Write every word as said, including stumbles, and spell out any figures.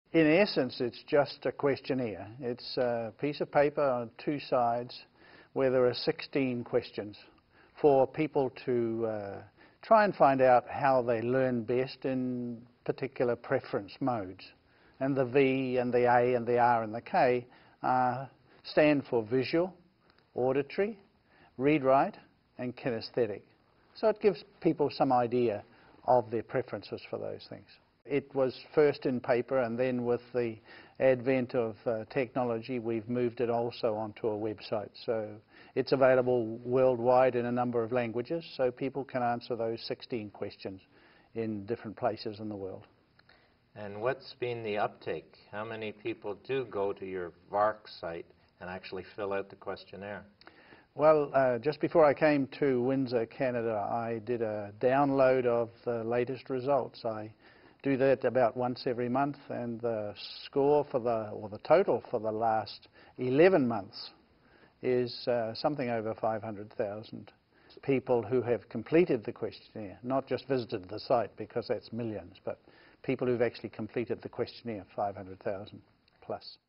In essence, it's just a questionnaire. It's a piece of paper on two sides where there are sixteen questions for people to uh, try and find out how they learn best in particular preference modes. And the V and the A and the R and the K uh, stand for visual, auditory, read-write and kinesthetic. So it gives people some idea of their preferences for those things. It was first in paper, and then with the advent of uh, technology, we've moved it also onto a website. So it's available worldwide in a number of languages, so people can answer those sixteen questions in different places in the world. And what's been the uptake? How many people do go to your VARC site and actually fill out the questionnaire? Well, uh, just before I came to Windsor, Canada, I did a download of the latest results. I do that about once every month, and the score for the, or the total for the last eleven months is uh, something over five hundred thousand people who have completed the questionnaire, not just visited the site, because that's millions, but people who've actually completed the questionnaire, five hundred thousand plus.